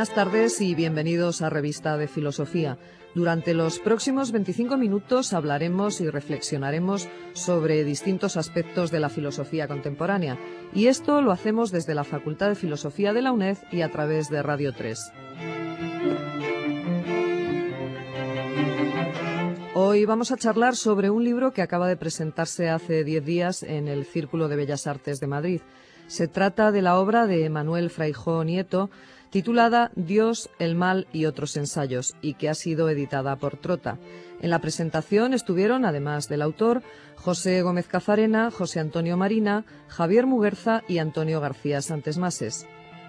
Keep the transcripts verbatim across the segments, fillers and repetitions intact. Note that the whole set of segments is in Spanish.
Buenas tardes y bienvenidos a Revista de Filosofía. Durante los próximos veinticinco minutos hablaremos y reflexionaremos sobre distintos aspectos de la filosofía contemporánea. Y esto lo hacemos desde la Facultad de Filosofía de la UNED y a través de Radio tres. Hoy vamos a charlar sobre un libro que acaba de presentarse hace diez días en el Círculo de Bellas Artes de Madrid. Se trata de la obra de Manuel Fraijó Nieto, titulada Dios, el mal y otros ensayos, y que ha sido editada por Trota. En la presentación estuvieron, además del autor, José Gómez Cazarena, José Antonio Marina, Javier Muguerza y Antonio García Santesmases.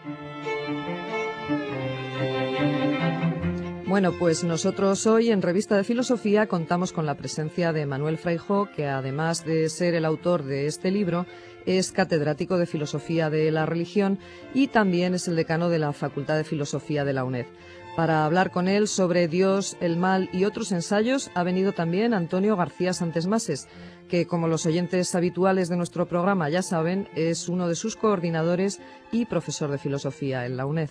Bueno, pues nosotros hoy en Revista de Filosofía contamos con la presencia de Manuel Fraijó, que además de ser el autor de este libro, es catedrático de Filosofía de la Religión y también es el decano de la Facultad de Filosofía de la UNED. Para hablar con él sobre Dios, el mal y otros ensayos ha venido también Antonio García Santesmases, que, como los oyentes habituales de nuestro programa ya saben, es uno de sus coordinadores y profesor de Filosofía en la UNED.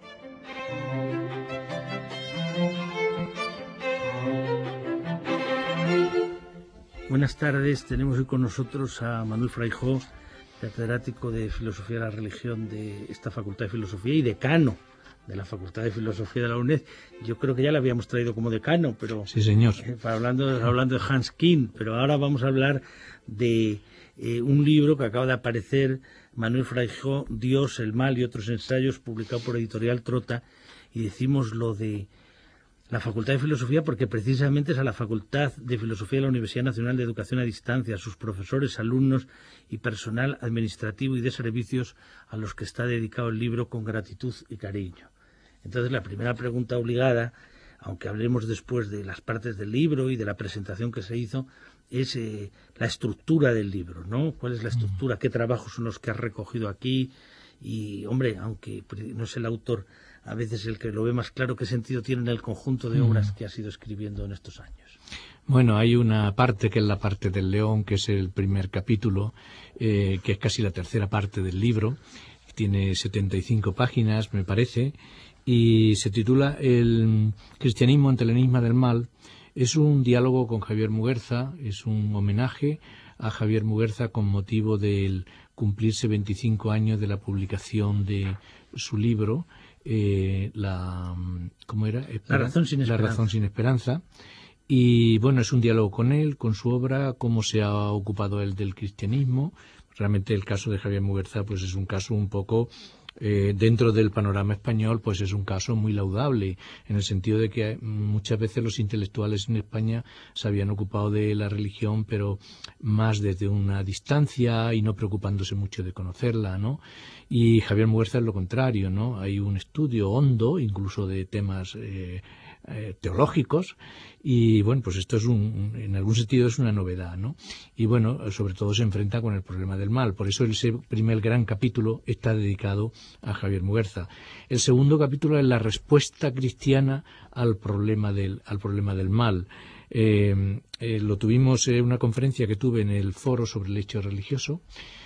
Buenas tardes, tenemos hoy con nosotros a Manuel Fraijó, catedrático de Filosofía de la Religión de esta Facultad de Filosofía y decano de la Facultad de Filosofía de la UNED. Yo creo que ya la habíamos traído como decano, pero sí, señor. Eh, hablando, hablando de Hans Kuhn, pero ahora vamos a hablar de eh, un libro que acaba de aparecer, Manuel Fraijó, Dios, el mal y otros ensayos, publicado por Editorial Trota, y decimos lo de la Facultad de Filosofía porque precisamente es a la Facultad de Filosofía de la Universidad Nacional de Educación a Distancia, a sus profesores, alumnos y personal administrativo y de servicios a los que está dedicado el libro con gratitud y cariño. Entonces, la primera pregunta obligada, aunque hablemos después de las partes del libro y de la presentación que se hizo, es eh, la estructura del libro, ¿no? ¿Cuál es la estructura? ¿Qué trabajos son los que has recogido aquí? Y, hombre, aunque no es el autor a veces el que lo ve más claro, ¿qué sentido tiene el conjunto de obras que has ido escribiendo en estos años? Bueno, hay una parte que es la parte del león, que es el primer capítulo, eh, que es casi la tercera parte del libro. Tiene setenta y cinco páginas, me parece, y se titula El cristianismo ante el enigma del mal. Es un diálogo con Javier Muguerza, es un homenaje a Javier Muguerza con motivo del cumplirse veinticinco años de la publicación de su libro, eh, la ¿cómo era? La razón sin esperanza. La razón sin esperanza. Y bueno, es un diálogo con él, con su obra, cómo se ha ocupado él del cristianismo. Realmente el caso de Javier Muguerza pues es un caso un poco eh, dentro del panorama español, pues es un caso muy laudable, en el sentido de que muchas veces los intelectuales en España se habían ocupado de la religión, pero más desde una distancia y no preocupándose mucho de conocerla, ¿no? Y Javier Muguerza es lo contrario, ¿no? Hay un estudio hondo, incluso de temas eh, eh, teológicos, y bueno, pues esto es un, en algún sentido es una novedad, ¿no? Y bueno, sobre todo se enfrenta con el problema del mal, por eso ese primer gran capítulo está dedicado a Javier Muguerza. El segundo capítulo es la respuesta cristiana al problema del, al problema del mal. Eh, eh, lo tuvimos en una conferencia que tuve en el foro sobre el hecho religioso.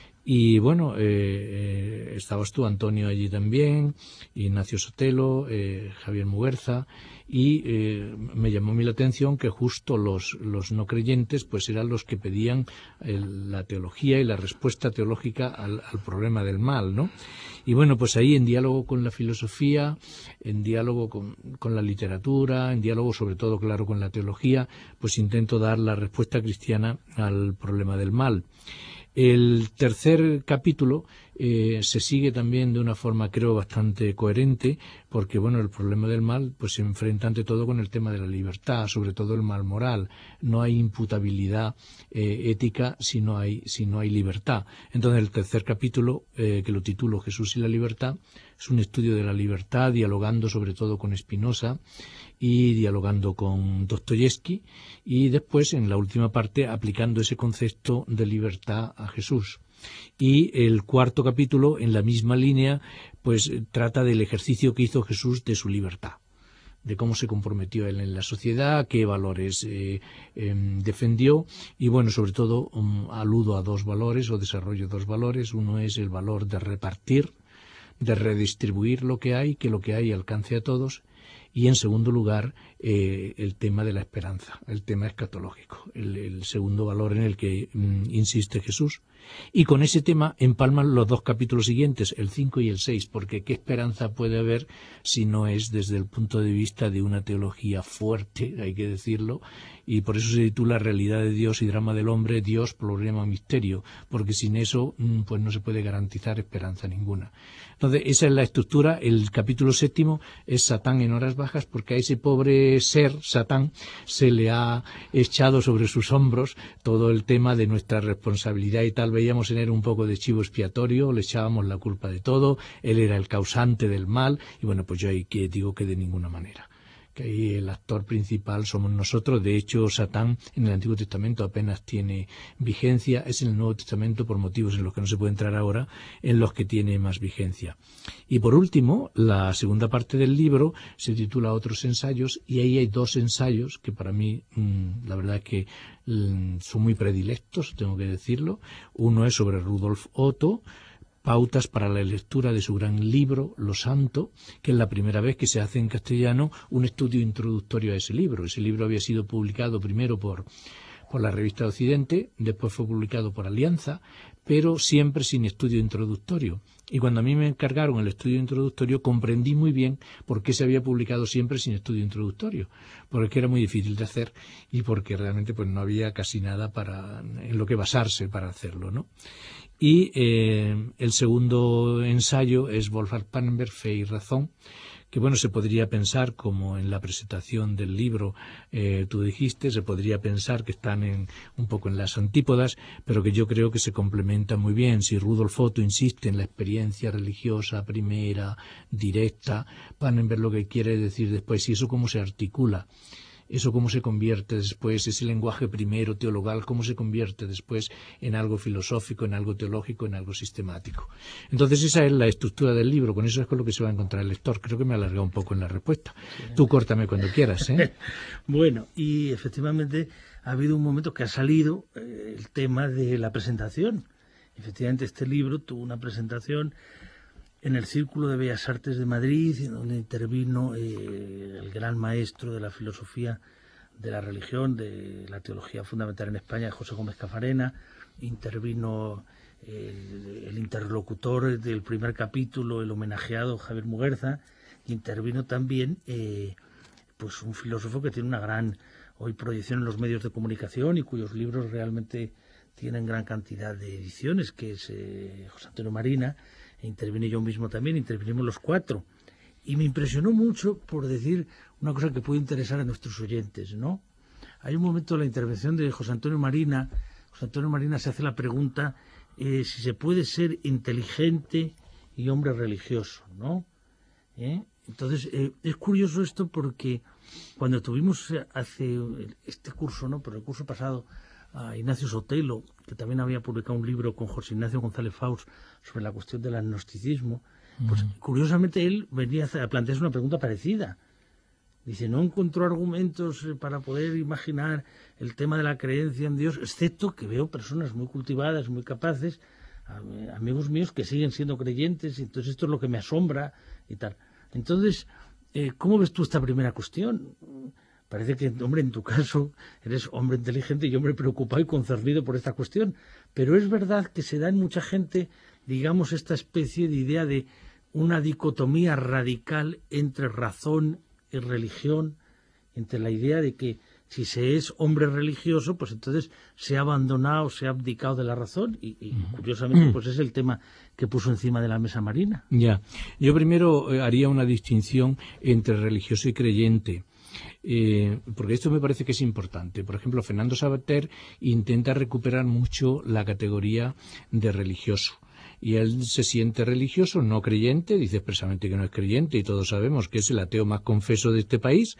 Y bueno, eh, eh, estabas tú, Antonio, allí también, Ignacio Sotelo, eh, Javier Muguerza, y eh, me llamó a mí la atención que justo los, los no creyentes pues eran los que pedían el, la teología y la respuesta teológica al, al problema del mal, ¿no? Y bueno, pues ahí en diálogo con la filosofía, en diálogo con, con la literatura, en diálogo sobre todo, claro, con la teología, pues intento dar la respuesta cristiana al problema del mal. El tercer capítulo eh, se sigue también de una forma, creo, bastante coherente, porque, bueno, el problema del mal pues se enfrenta ante todo con el tema de la libertad, sobre todo el mal moral. No hay imputabilidad eh, ética si no hay, si no hay libertad. Entonces, el tercer capítulo, eh, que lo titulo Jesús y la libertad, es un estudio de la libertad, dialogando sobre todo con Spinoza y dialogando con Dostoyevsky, y después, en la última parte, aplicando ese concepto de libertad a Jesús. Y el cuarto capítulo, en la misma línea, pues trata del ejercicio que hizo Jesús de su libertad, de cómo se comprometió él en la sociedad, qué valores eh, eh, defendió, y bueno, sobre todo um, aludo a dos valores o desarrollo dos valores. Uno es el valor de repartir, de redistribuir lo que hay, que lo que hay alcance a todos. Y, en segundo lugar, eh, el tema de la esperanza, el tema escatológico, el, el segundo valor en el que mm, insiste Jesús. Y con ese tema empalman los dos capítulos siguientes, el cinco y el seis, porque ¿qué esperanza puede haber si no es desde el punto de vista de una teología fuerte, hay que decirlo? Y por eso se titula Realidad de Dios y Drama del Hombre, Dios, problema, misterio, porque sin eso mm, pues no se puede garantizar esperanza ninguna. Entonces, esa es la estructura. El capítulo séptimo es Satán en horas bajas, porque a ese pobre ser, Satán, se le ha echado sobre sus hombros todo el tema de nuestra responsabilidad y tal. Veíamos en él un poco de chivo expiatorio, le echábamos la culpa de todo, él era el causante del mal, y bueno, pues yo ahí que digo que de ninguna manera. Que ahí el actor principal somos nosotros. De hecho, Satán en el Antiguo Testamento apenas tiene vigencia, es en el Nuevo Testamento, por motivos en los que no se puede entrar ahora, en los que tiene más vigencia. Y por último, la segunda parte del libro se titula Otros ensayos, y ahí hay dos ensayos que para mí, mmm, la verdad es que mmm, son muy predilectos, tengo que decirlo. Uno es sobre Rudolf Otto, pautas para la lectura de su gran libro, Lo Santo, que es la primera vez que se hace en castellano un estudio introductorio a ese libro. Ese libro había sido publicado primero por, por la revista Occidente, después fue publicado por Alianza, pero siempre sin estudio introductorio. Y cuando a mí me encargaron el estudio introductorio, comprendí muy bien por qué se había publicado siempre sin estudio introductorio, porque era muy difícil de hacer y porque realmente pues no había casi nada para, en lo que basarse para hacerlo, ¿no? Y eh, el segundo ensayo es Wolfgang Pannenberg, Fe y Razón, que bueno, se podría pensar, como en la presentación del libro eh, tú dijiste, se podría pensar que están en, un poco en las antípodas, pero que yo creo que se complementan muy bien. Si Rudolf Otto insiste en la experiencia religiosa primera, directa, Pannenberg lo que quiere decir después, y eso cómo se articula. Eso cómo se convierte después, ese lenguaje primero teologal, cómo se convierte después en algo filosófico, en algo teológico, en algo sistemático. Entonces esa es la estructura del libro, con eso es con lo que se va a encontrar el lector. Creo que me he alargado un poco en la respuesta. Tú córtame cuando quieras, ¿eh? Bueno, y efectivamente ha habido un momento que ha salido eh, el tema de la presentación. Efectivamente este libro tuvo una presentación en el Círculo de Bellas Artes de Madrid, en donde intervino eh, el gran maestro de la filosofía de la religión, de la teología fundamental en España, José Gómez Cafarena, intervino el, el interlocutor del primer capítulo, el homenajeado Javier Muguerza, y intervino también eh, pues un filósofo que tiene una gran hoy proyección en los medios de comunicación y cuyos libros realmente tienen gran cantidad de ediciones, que es eh, José Antonio Marina. E intervine yo mismo también, intervinimos los cuatro. Y me impresionó mucho, por decir una cosa que puede interesar a nuestros oyentes, ¿no? Hay un momento de la intervención de José Antonio Marina, José Antonio Marina se hace la pregunta eh, si se puede ser inteligente y hombre religioso, ¿no? ¿Eh? Entonces, eh, es curioso esto porque cuando tuvimos hace este curso, ¿no? Pero el curso pasado, a Ignacio Sotelo, que también había publicado un libro con José Ignacio González Faust sobre la cuestión del agnosticismo, pues uh-huh. Curiosamente él venía a plantearse una pregunta parecida. Dice, no encontró argumentos para poder imaginar el tema de la creencia en Dios, excepto que veo personas muy cultivadas, muy capaces, amigos míos que siguen siendo creyentes, y entonces esto es lo que me asombra y tal. Entonces, eh, ¿cómo ves tú esta primera cuestión? Parece que, hombre, en tu caso eres hombre inteligente y hombre preocupado y concernido por esta cuestión. Pero es verdad que se da en mucha gente, digamos, esta especie de idea de una dicotomía radical entre razón y religión, entre la idea de que si se es hombre religioso, pues entonces se ha abandonado, se ha abdicado de la razón y, y curiosamente, pues es el tema que puso encima de la mesa Marina. Ya, yo primero eh, haría una distinción entre religioso y creyente. Eh, porque esto me parece que es importante. Por ejemplo, Fernando Savater intenta recuperar mucho la categoría de religioso. Y él se siente religioso, no creyente, dice expresamente que no es creyente, y todos sabemos que es el ateo más confeso de este país.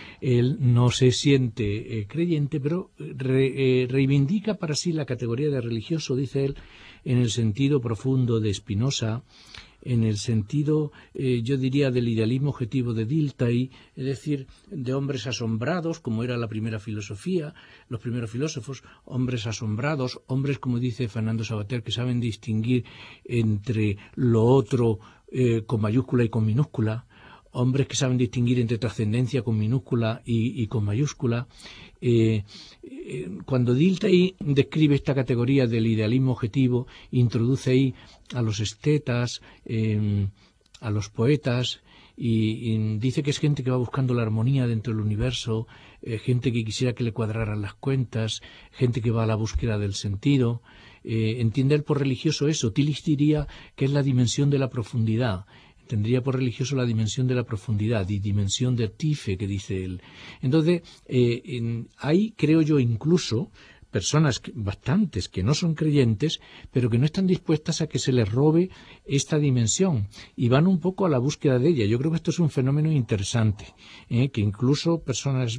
Él no se siente eh, creyente, pero re, eh, reivindica para sí la categoría de religioso, dice él, en el sentido profundo de Spinoza, en el sentido, eh, yo diría, del idealismo objetivo de Dilthey, es decir, de hombres asombrados, como era la primera filosofía, los primeros filósofos, hombres asombrados, hombres, como dice Fernando Savater, que saben distinguir entre lo otro eh, con mayúscula y con minúscula, hombres que saben distinguir entre trascendencia con minúscula y, y con mayúscula. Eh, eh, cuando Dilthey describe esta categoría del idealismo objetivo, introduce ahí a los estetas, eh, a los poetas, y, y dice que es gente que va buscando la armonía dentro del universo, eh, gente que quisiera que le cuadraran las cuentas, gente que va a la búsqueda del sentido. Eh, entiende él por religioso eso. Tillich diría que es la dimensión de la profundidad. Tendría por religioso la dimensión de la profundidad y dimensión de Tiefe, que dice él. Entonces, eh, en, hay, creo yo, incluso personas, que, bastantes, que no son creyentes, pero que no están dispuestas a que se les robe esta dimensión y van un poco a la búsqueda de ella. Yo creo que esto es un fenómeno interesante, eh, que incluso personas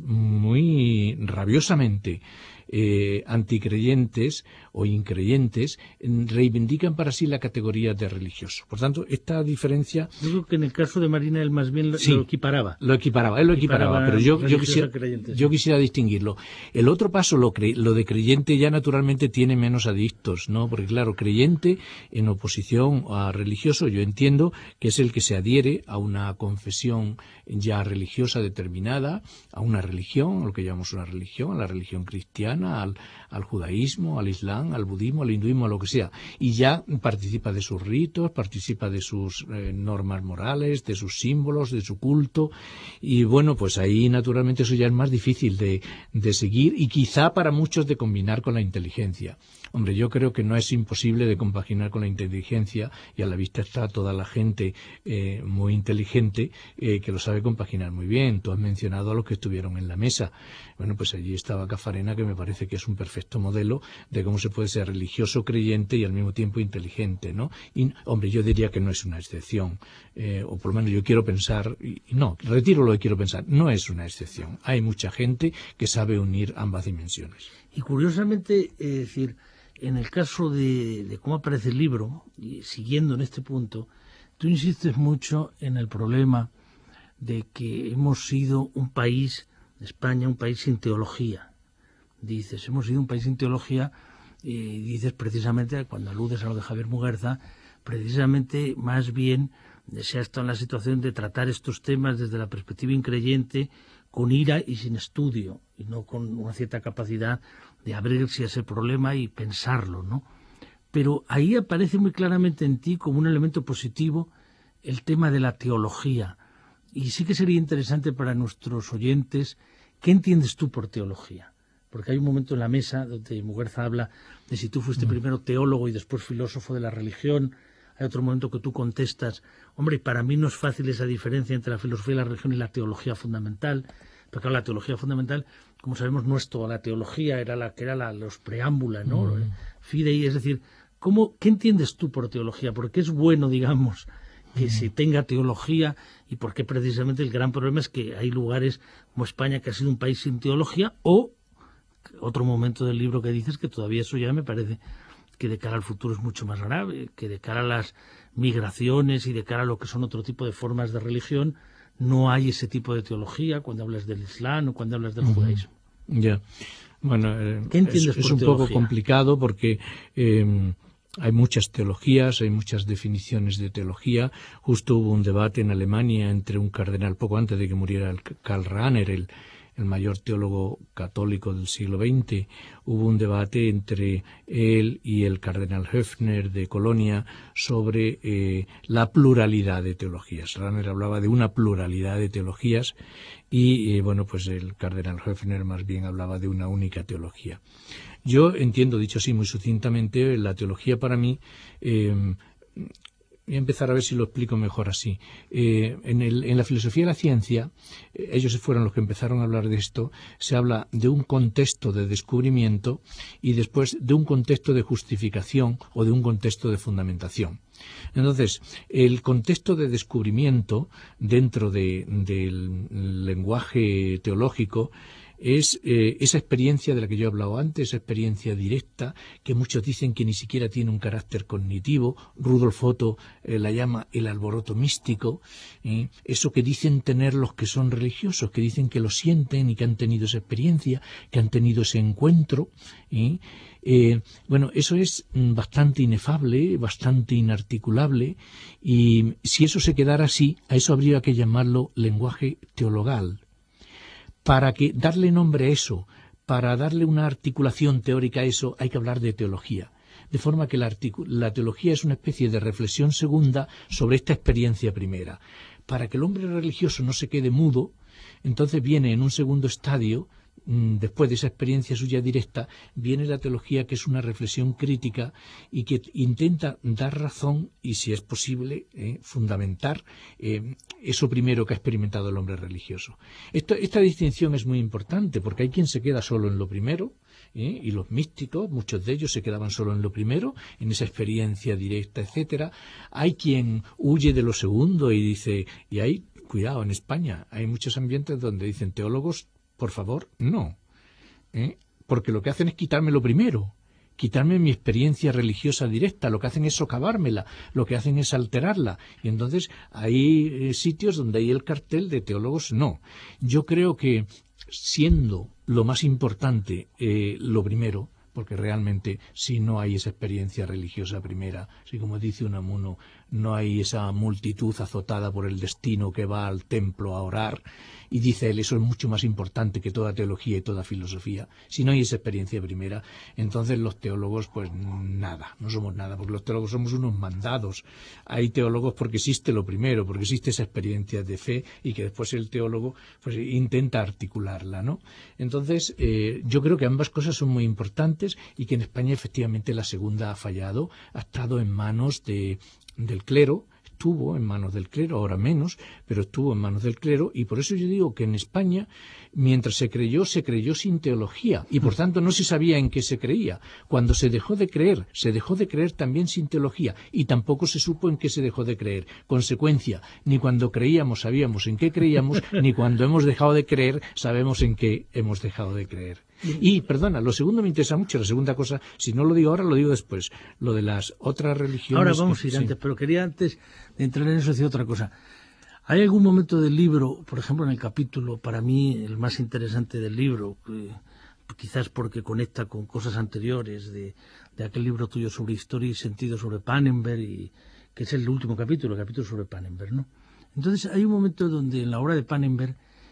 muy rabiosamente Eh, anticreyentes o increyentes reivindican para sí la categoría de religioso. Por tanto, esta diferencia... Yo creo que en el caso de Marina él más bien lo, sí, lo equiparaba. Lo equiparaba, él lo equiparaba, equiparaba pero yo, yo, quisiera, yo quisiera distinguirlo. El otro paso, lo, cre, lo de creyente, ya naturalmente tiene menos adictos, ¿no? Porque claro, creyente en oposición a religioso, yo entiendo que es el que se adhiere a una confesión ya religiosa determinada, a una religión, a lo que llamamos una religión, a la religión cristiana, Al, al judaísmo, al islam, al budismo, al hinduismo, a lo que sea, y ya participa de sus ritos, participa de sus eh, normas morales, de sus símbolos, de su culto, y bueno, pues ahí naturalmente eso ya es más difícil de, de seguir y quizá para muchos de combinar con la inteligencia. Hombre, yo creo que no es imposible de compaginar con la inteligencia, y a la vista está toda la gente eh, muy inteligente eh, que lo sabe compaginar muy bien. Tú has mencionado a los que estuvieron en la mesa. Bueno, pues allí estaba Caffarena, que me parece que es un perfecto modelo de cómo se puede ser religioso, creyente y al mismo tiempo inteligente, ¿no? Y, hombre, yo diría que no es una excepción, eh, o por lo menos yo quiero pensar, y, no, retiro lo que quiero pensar, no es una excepción. Hay mucha gente que sabe unir ambas dimensiones. Y curiosamente, es decir, en el caso de, de cómo aparece el libro, y siguiendo en este punto, tú insistes mucho en el problema de que hemos sido un país, España, un país sin teología. Dices, hemos sido un país sin teología, y dices precisamente, cuando aludes a lo de Javier Muguerza, precisamente más bien se ha estado en la situación de tratar estos temas desde la perspectiva increyente, con ira y sin estudio, y no con una cierta capacidad de abrirse a ese problema y pensarlo, ¿no? Pero ahí aparece muy claramente en ti como un elemento positivo el tema de la teología. Y sí que sería interesante para nuestros oyentes, ¿qué entiendes tú por teología? Porque hay un momento en la mesa donde Muguerza habla de si tú fuiste mm. primero teólogo y después filósofo de la religión. Hay otro momento que tú contestas, hombre, para mí no es fácil esa diferencia entre la filosofía y la religión y la teología fundamental. Pero claro, la teología fundamental, como sabemos, no es toda la teología, era la que era la, los preámbulos, ¿no? Mm. Fidei, es decir, ¿cómo, ¿qué entiendes tú por teología? ¿Por qué es bueno, digamos, que mm. se tenga teología? Y por qué precisamente el gran problema es que hay lugares como España, que ha sido un país sin teología, o otro momento del libro que dices que todavía eso ya me parece que de cara al futuro es mucho más grave, que de cara a las migraciones y de cara a lo que son otro tipo de formas de religión, no hay ese tipo de teología cuando hablas del Islam o cuando hablas del uh-huh. judaísmo. Ya, bueno, eh, ¿qué entiendes es, por es un teología? Poco complicado porque eh, hay muchas teologías, hay muchas definiciones de teología. Justo hubo un debate en Alemania entre un cardenal, poco antes de que muriera el Karl Rahner, el el mayor teólogo católico del siglo veinte, hubo un debate entre él y el cardenal Höfner de Colonia sobre eh, la pluralidad de teologías. Rahner hablaba de una pluralidad de teologías y, eh, bueno, pues el cardenal Höfner más bien hablaba de una única teología. Yo entiendo, dicho así muy sucintamente, la teología para mí... Eh, Voy a empezar a ver si lo explico mejor así. Eh, en, el, en la filosofía de la ciencia, eh, ellos fueron los que empezaron a hablar de esto, se habla de un contexto de descubrimiento y después de un contexto de justificación o de un contexto de fundamentación. Entonces, el contexto de descubrimiento dentro de, del lenguaje teológico es eh, esa experiencia de la que yo he hablado antes, esa experiencia directa, que muchos dicen que ni siquiera tiene un carácter cognitivo. Rudolf Otto eh, la llama el alboroto místico, ¿eh? Eso que dicen tener los que son religiosos, que dicen que lo sienten y que han tenido esa experiencia, que han tenido ese encuentro, ¿eh? Eh, bueno, eso es bastante inefable, bastante inarticulable, y si eso se quedara así, a eso habría que llamarlo lenguaje teologal. Para que darle nombre a eso, para darle una articulación teórica a eso, hay que hablar de teología. De forma que la, la teología es una especie de reflexión segunda sobre esta experiencia primera. Para que el hombre religioso no se quede mudo, entonces viene en un segundo estadio, después de esa experiencia suya directa, viene la teología, que es una reflexión crítica y que intenta dar razón y, si es posible, eh, fundamentar eh, eso primero que ha experimentado el hombre religioso. Esto, esta distinción es muy importante, porque hay quien se queda solo en lo primero, ¿eh? Y los místicos, muchos de ellos se quedaban solo en lo primero, en esa experiencia directa, etcétera. Hay quien huye de lo segundo y dice, y hay, cuidado, en España hay muchos ambientes donde dicen teólogos, por favor, no, ¿eh? Porque lo que hacen es quitarme lo primero, quitarme mi experiencia religiosa directa, lo que hacen es socavármela, lo que hacen es alterarla, y entonces hay eh, sitios donde hay el cartel de teólogos no. Yo creo que, siendo lo más importante eh, lo primero, porque realmente si no hay esa experiencia religiosa primera, si como dice Unamuno, no hay esa multitud azotada por el destino que va al templo a orar, y dice él, eso es mucho más importante que toda teología y toda filosofía. Si no hay esa experiencia primera, entonces los teólogos, pues nada, no somos nada, porque los teólogos somos unos mandados. Hay teólogos porque existe lo primero, porque existe esa experiencia de fe y que después el teólogo pues intenta articularla, ¿no? Entonces, eh, yo creo que ambas cosas son muy importantes y que en España efectivamente la segunda ha fallado, ha estado en manos de, del clero, estuvo en manos del clero, ahora menos, pero estuvo en manos del clero, y por eso yo digo que en España, mientras se creyó, se creyó sin teología, y por tanto no se sabía en qué se creía. Cuando se dejó de creer, se dejó de creer también sin teología, y tampoco se supo en qué se dejó de creer. Consecuencia, ni cuando creíamos sabíamos en qué creíamos, ni cuando hemos dejado de creer sabemos en qué hemos dejado de creer. Y, perdona, lo segundo me interesa mucho, la segunda cosa, si no lo digo ahora, lo digo después, lo de las otras religiones. Ahora vamos a ir sí. antes, pero quería antes de entrar en eso decir otra cosa. ¿Hay algún momento del libro, por ejemplo en el capítulo, para mí el más interesante del libro, que, quizás porque conecta con cosas anteriores de, de aquel libro tuyo sobre historia y sentido sobre Pannenberg, y, que es el último capítulo, el capítulo sobre Pannenberg, ¿no? Entonces hay un momento donde en la obra de Pannenberg,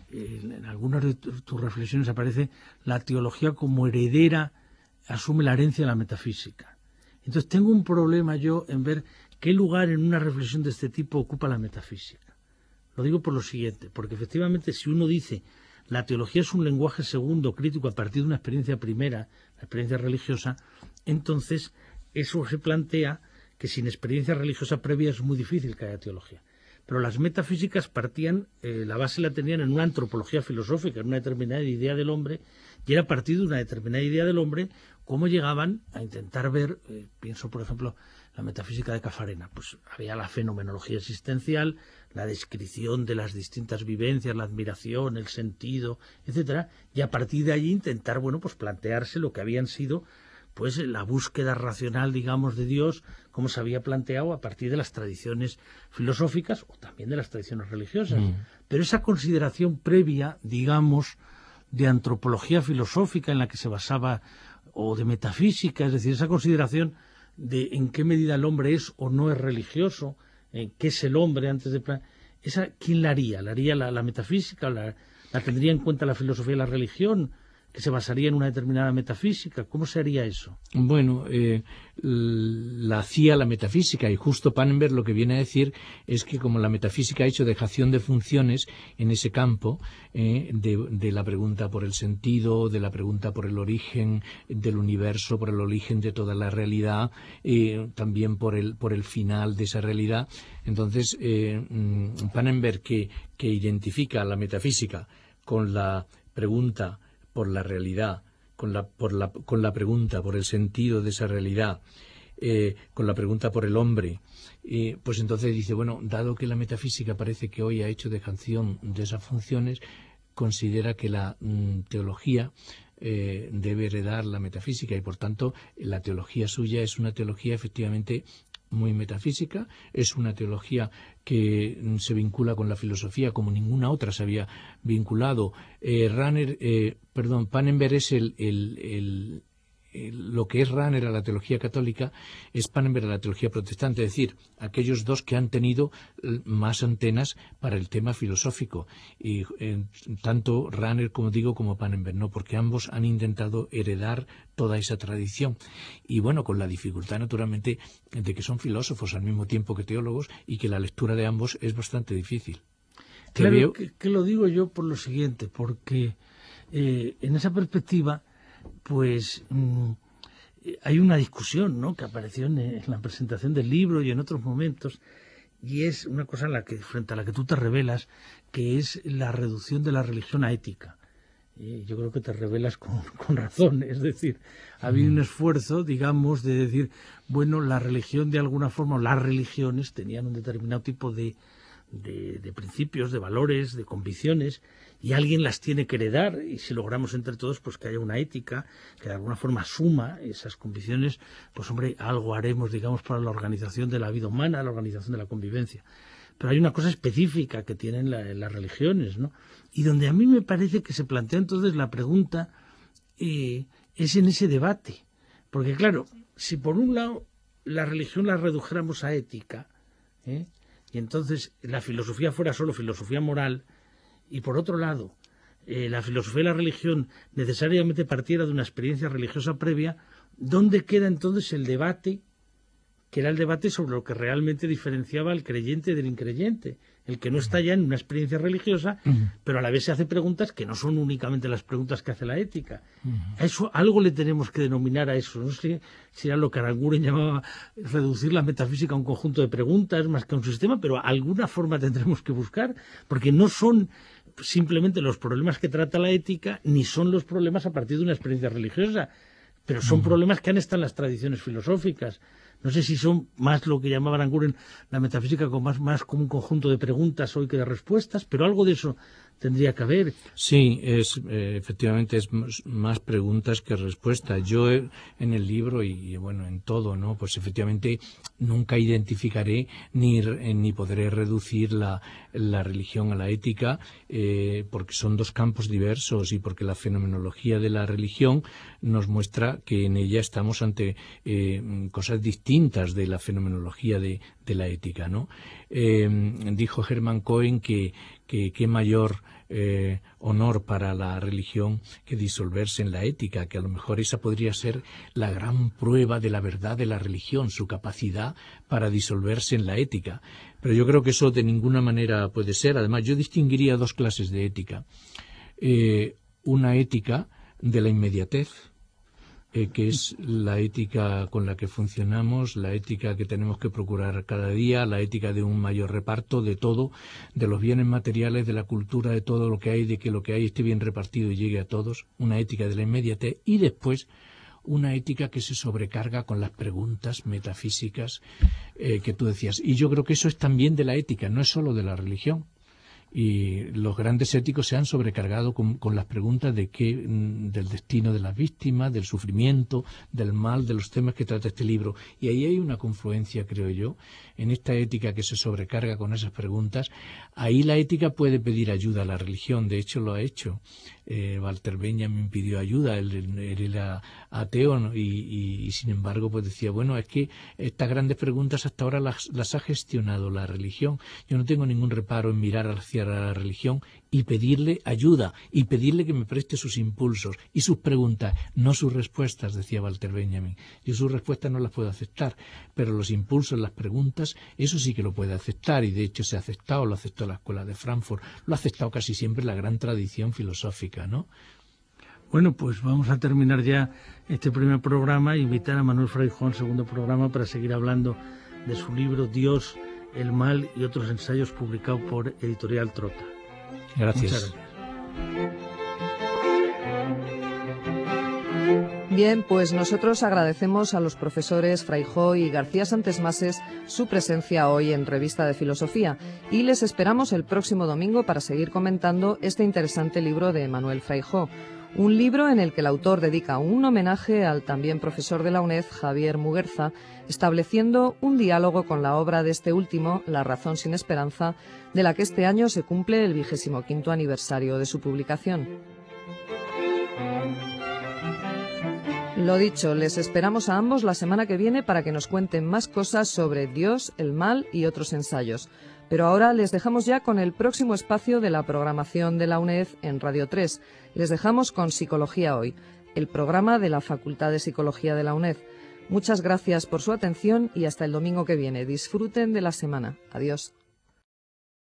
en algunas de tus reflexiones aparece la teología como heredera, asume la herencia de la metafísica. Entonces tengo un problema yo en ver qué lugar en una reflexión de este tipo ocupa la metafísica. Lo digo por lo siguiente, porque efectivamente si uno dice la teología es un lenguaje segundo crítico a partir de una experiencia primera, la experiencia religiosa, entonces eso se plantea que sin experiencia religiosa previa es muy difícil que haya teología. Pero las metafísicas partían, eh, la base la tenían en una antropología filosófica, en una determinada idea del hombre, y era a partir de una determinada idea del hombre cómo llegaban a intentar ver, eh, pienso por ejemplo, la metafísica de Caffarena, pues había la fenomenología existencial, la descripción de las distintas vivencias, la admiración, el sentido, etcétera, y a partir de allí intentar, bueno, pues plantearse lo que habían sido pues la búsqueda racional, digamos, de Dios, como se había planteado a partir de las tradiciones filosóficas o también de las tradiciones religiosas. Mm. Pero esa consideración previa, digamos, de antropología filosófica en la que se basaba, o de metafísica, es decir, esa consideración de en qué medida el hombre es o no es religioso, en qué es el hombre antes de... esa ¿quién la haría? ¿La haría la, la metafísica? La, ¿La tendría en cuenta la filosofía y la religión? ¿Que se basaría en una determinada metafísica? ¿Cómo se haría eso? Bueno, eh, la hacía la metafísica, y justo Pannenberg lo que viene a decir es que como la metafísica ha hecho dejación de funciones en ese campo, eh, de, de la pregunta por el sentido, de la pregunta por el origen del universo, por el origen de toda la realidad, eh, también por el, por el final de esa realidad, entonces eh, Pannenberg, que, que identifica la metafísica con la pregunta por la realidad, con la, por la, con la pregunta por el sentido de esa realidad, eh, con la pregunta por el hombre, eh, pues entonces dice, bueno, dado que la metafísica parece que hoy ha hecho dejación de esas funciones, considera que la mm, teología eh, debe heredar la metafísica y, por tanto, la teología suya es una teología efectivamente muy metafísica, es una teología que mm, se vincula con la filosofía como ninguna otra se había vinculado. Eh, Rahner, eh, perdón, Pannenberg es el, el, el lo que es Rahner a la teología católica es Pannenberg a la teología protestante, es decir, aquellos dos que han tenido más antenas para el tema filosófico, y eh, tanto Rahner, como digo, como Pannenberg, no, porque ambos han intentado heredar toda esa tradición, y bueno, con la dificultad naturalmente de que son filósofos al mismo tiempo que teólogos y que la lectura de ambos es bastante difícil. Claro, veo... que, que lo digo yo por lo siguiente, porque eh, en esa perspectiva pues mmm, hay una discusión, ¿no?, que apareció en, en la presentación del libro y en otros momentos, y es una cosa en la que, frente a la que tú te revelas, que es la reducción de la religión a ética. Y yo creo que te revelas con, con razón, es decir, ha habido un esfuerzo, digamos, de decir, bueno, la religión de alguna forma, o las religiones tenían un determinado tipo de De, de principios, de valores, de convicciones, y alguien las tiene que heredar, y si logramos entre todos pues que haya una ética que de alguna forma suma esas convicciones, pues hombre, algo haremos, digamos, para la organización de la vida humana, la organización de la convivencia. Pero hay una cosa específica que tienen la, las religiones, ¿no? Y donde a mí me parece que se plantea entonces la pregunta eh, es en ese debate, porque claro, si por un lado la religión la redujéramos a ética, ¿eh?, y entonces la filosofía fuera solo filosofía moral, y por otro lado eh, la filosofía y la religión necesariamente partiera de una experiencia religiosa previa, ¿dónde queda entonces el debate, que era el debate sobre lo que realmente diferenciaba al creyente del increyente? El que no está ya en una experiencia religiosa, uh-huh. pero a la vez se hace preguntas que no son únicamente las preguntas que hace la ética. Uh-huh. A eso, algo le tenemos que denominar a eso. No sé si era lo que Aranguren llamaba reducir la metafísica a un conjunto de preguntas más que a un sistema, pero alguna forma tendremos que buscar, porque no son simplemente los problemas que trata la ética, ni son los problemas a partir de una experiencia religiosa, pero son uh-huh. problemas que han estado en las tradiciones filosóficas. No sé si son más lo que llamaba Aranguren la metafísica, como más, más como un conjunto de preguntas hoy que de respuestas, pero algo de eso tendría que haber. Sí, es eh, efectivamente es más preguntas que respuestas. Yo eh, en el libro y, y bueno, en todo, ¿no? Pues efectivamente nunca identificaré ni, ni podré reducir la, la religión a la ética, eh, porque son dos campos diversos y porque la fenomenología de la religión nos muestra que en ella estamos ante eh, cosas distintas de la fenomenología de, de la ética, ¿no? Eh, dijo Hermann Cohen que que qué mayor eh, honor para la religión que disolverse en la ética, que a lo mejor esa podría ser la gran prueba de la verdad de la religión, su capacidad para disolverse en la ética. Pero yo creo que eso de ninguna manera puede ser. Además, yo distinguiría dos clases de ética. Eh, una ética de la inmediatez, Eh, que es la ética con la que funcionamos, la ética que tenemos que procurar cada día, la ética de un mayor reparto de todo, de los bienes materiales, de la cultura, de todo lo que hay, de que lo que hay esté bien repartido y llegue a todos, una ética de la inmediatez, y después una ética que se sobrecarga con las preguntas metafísicas eh, que tú decías. Y yo creo que eso es también de la ética, no es solo de la religión. Y los grandes éticos se han sobrecargado con, con las preguntas de qué, del destino de las víctimas, del sufrimiento, del mal, de los temas que trata este libro. Y ahí hay una confluencia, creo yo, en esta ética que se sobrecarga con esas preguntas. Ahí la ética puede pedir ayuda a la religión, de hecho lo ha hecho. Eh, Walter Benjamin pidió ayuda, él, él era ateo, ¿no? y, y, y sin embargo pues decía, bueno, es que estas grandes preguntas hasta ahora las, las ha gestionado la religión. Yo no tengo ningún reparo en mirar hacia la religión y pedirle ayuda y pedirle que me preste sus impulsos y sus preguntas, no sus respuestas, decía Walter Benjamin. Yo sus respuestas no las puedo aceptar, pero los impulsos, las preguntas, eso sí que lo puede aceptar, y de hecho se ha aceptado, lo aceptó la Escuela de Frankfurt, lo ha aceptado casi siempre la gran tradición filosófica, ¿no? Bueno, pues vamos a terminar ya este primer programa e invitar a Manuel Fraijo al segundo programa para seguir hablando de su libro Dios, el mal y otros ensayos, publicado por Editorial Trota. Gracias. Muchas gracias. Bien, pues nosotros agradecemos a los profesores Fraijó y García Santesmases su presencia hoy en Revista de Filosofía y les esperamos el próximo domingo para seguir comentando este interesante libro de Manuel Fraijó. Un libro en el que el autor dedica un homenaje al también profesor de la UNED, Javier Muguerza, estableciendo un diálogo con la obra de este último, La razón sin esperanza, de la que este año se cumple el vigésimo quinto aniversario de su publicación. Lo dicho, les esperamos a ambos la semana que viene para que nos cuenten más cosas sobre Dios, el mal y otros ensayos. Pero ahora les dejamos ya con el próximo espacio de la programación de la UNED en Radio tres. Les dejamos con Psicología Hoy, el programa de la Facultad de Psicología de la UNED. Muchas gracias por su atención y hasta el domingo que viene. Disfruten de la semana. Adiós.